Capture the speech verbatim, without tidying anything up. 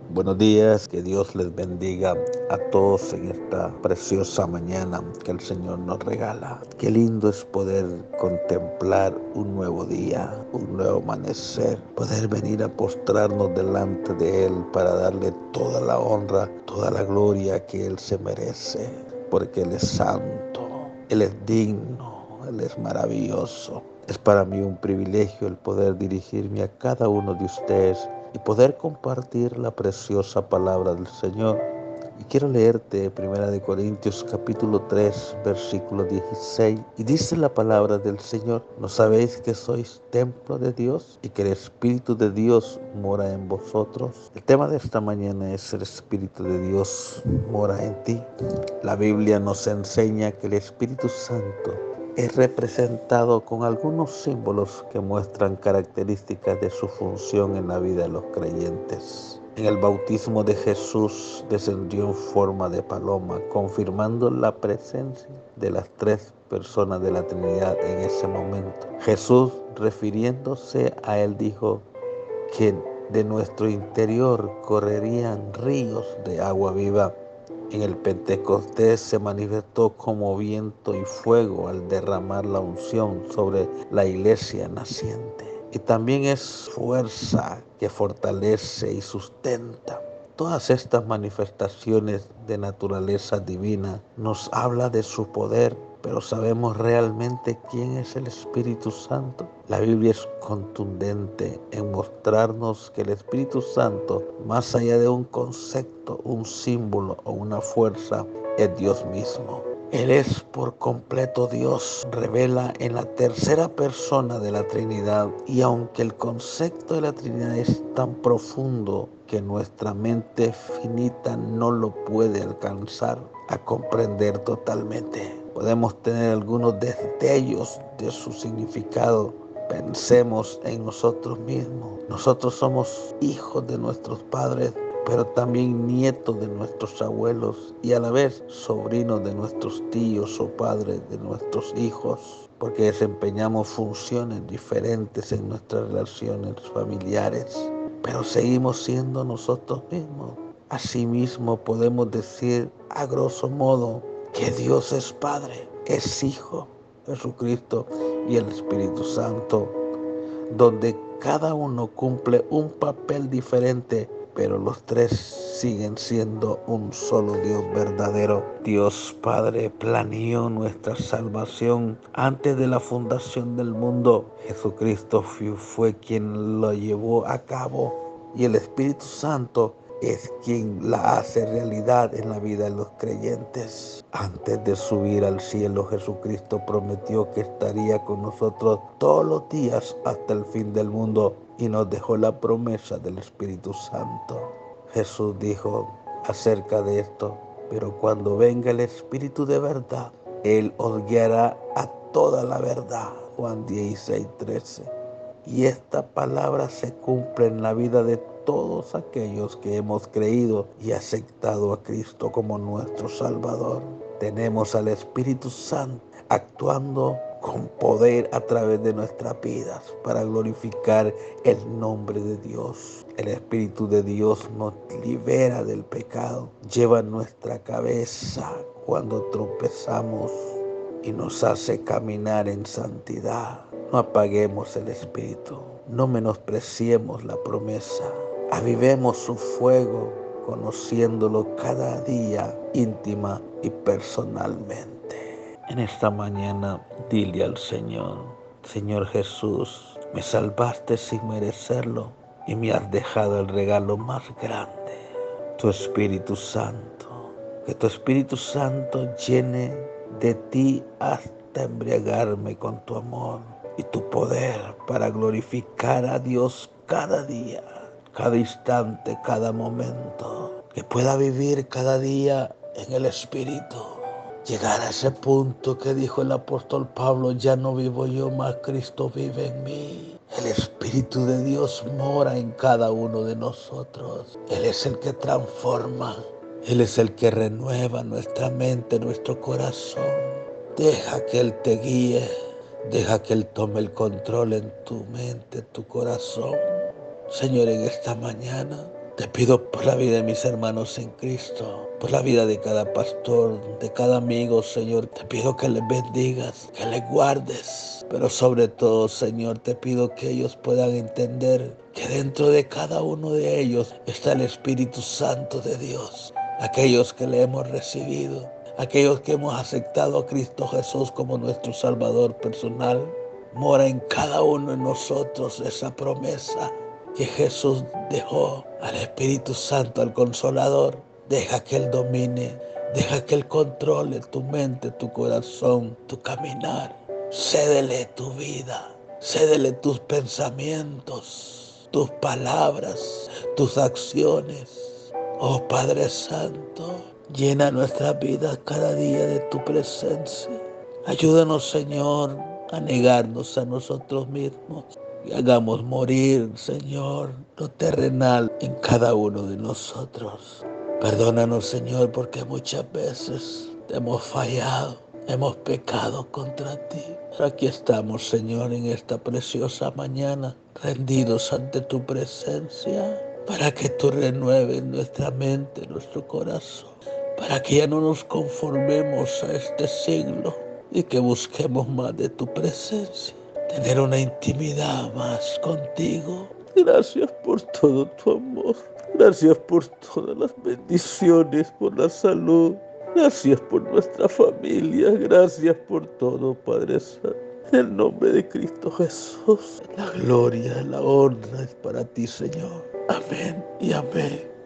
Buenos días, que Dios les bendiga a todos en esta preciosa mañana que el Señor nos regala. Qué lindo es poder contemplar un nuevo día, un nuevo amanecer, poder venir a postrarnos delante de Él para darle toda la honra, toda la gloria que Él se merece, porque Él es santo, Él es digno, Él es maravilloso. Es para mí un privilegio el poder dirigirme a cada uno de ustedes y poder compartir la preciosa palabra del Señor. Y quiero leerte Primera de Corintios capítulo tres, versículo dieciséis. Y dice la palabra del Señor: ¿no sabéis que sois templo de Dios y que el Espíritu de Dios mora en vosotros? El tema de esta mañana es: el Espíritu de Dios mora en ti. La Biblia nos enseña que el Espíritu Santo es representado con algunos símbolos que muestran características de su función en la vida de los creyentes. En el bautismo de Jesús descendió en forma de paloma, confirmando la presencia de las tres personas de la Trinidad en ese momento. Jesús, refiriéndose a él, dijo que de nuestro interior correrían ríos de agua viva. En el Pentecostés se manifestó como viento y fuego al derramar la unción sobre la iglesia naciente. Y también es fuerza que fortalece y sustenta. Todas estas manifestaciones de naturaleza divina nos habla de su poder, pero ¿sabemos realmente quién es el Espíritu Santo? La Biblia es contundente en mostrarnos que el Espíritu Santo, más allá de un concepto, un símbolo o una fuerza, es Dios mismo. Él es por completo Dios, revela en la tercera persona de la Trinidad, y aunque el concepto de la Trinidad es tan profundo que nuestra mente finita no lo puede alcanzar a comprender totalmente, podemos tener algunos destellos de su significado. Pensemos en nosotros mismos. Nosotros somos hijos de nuestros padres, pero también nietos de nuestros abuelos y a la vez sobrinos de nuestros tíos o padres de nuestros hijos, porque desempeñamos funciones diferentes en nuestras relaciones familiares, pero seguimos siendo nosotros mismos. Asimismo podemos decir a grosso modo que Dios es Padre, es Hijo, Jesucristo y el Espíritu Santo, donde cada uno cumple un papel diferente, pero los tres siguen siendo un solo Dios verdadero. Dios Padre planeó nuestra salvación antes de la fundación del mundo. Jesucristo fue quien lo llevó a cabo, y el Espíritu Santo es quien la hace realidad en la vida de los creyentes. Antes de subir al cielo, Jesucristo prometió que estaría con nosotros todos los días hasta el fin del mundo, y nos dejó la promesa del Espíritu Santo. Jesús dijo acerca de esto: pero cuando venga el Espíritu de verdad, Él os guiará a toda la verdad. Juan dieciséis, trece. Y esta palabra se cumple en la vida de todos aquellos que hemos creído y aceptado a Cristo como nuestro Salvador. Tenemos al Espíritu Santo actuando con poder a través de nuestras vidas para glorificar el nombre de Dios. El Espíritu de Dios nos libera del pecado, lleva nuestra cabeza cuando tropezamos y nos hace caminar en santidad. No apaguemos el Espíritu, no menospreciemos la promesa. Avivemos su fuego, conociéndolo cada día íntima y personalmente. En esta mañana, dile al Señor: Señor Jesús, me salvaste sin merecerlo y me has dejado el regalo más grande, tu Espíritu Santo. Que tu Espíritu Santo llene de ti hasta embriagarme con tu amor y tu poder para glorificar a Dios cada día, cada instante, cada momento. Que pueda vivir cada día en el Espíritu. Llegar a ese punto que dijo el apóstol Pablo: ya no vivo yo, mas Cristo vive en mí. El Espíritu de Dios mora en cada uno de nosotros. Él es el que transforma. Él es el que renueva nuestra mente, nuestro corazón. Deja que Él te guíe. Deja que Él tome el control en tu mente, tu corazón. Señor, en esta mañana Te pido por la vida de mis hermanos en Cristo, por la vida de cada pastor, de cada amigo, Señor. Te pido que les bendigas, que les guardes. Pero sobre todo, Señor, te pido que ellos puedan entender que dentro de cada uno de ellos está el Espíritu Santo de Dios. Aquellos que le hemos recibido, aquellos que hemos aceptado a Cristo Jesús como nuestro Salvador personal. Mora en cada uno de nosotros esa promesa que Jesús dejó al Espíritu Santo, al Consolador. Deja que Él domine, deja que Él controle tu mente, tu corazón, tu caminar. Cédele tu vida, cédele tus pensamientos, tus palabras, tus acciones. Oh Padre Santo, llena nuestras vidas cada día de tu presencia. Ayúdanos, Señor, a negarnos a nosotros mismos y hagamos morir, Señor, lo terrenal en cada uno de nosotros. Perdónanos, Señor, porque muchas veces te hemos fallado, hemos pecado contra ti. Pero aquí estamos, Señor, en esta preciosa mañana, rendidos ante tu presencia, para que tú renueves nuestra mente, nuestro corazón, para que ya no nos conformemos a este siglo y que busquemos más de tu presencia, tener una intimidad más contigo. Gracias por todo tu amor, gracias por todas las bendiciones, por la salud, gracias por nuestra familia, gracias por todo, Padre Santo. En el nombre de Cristo Jesús, la gloria, la honra es para ti, Señor. Amén y amén.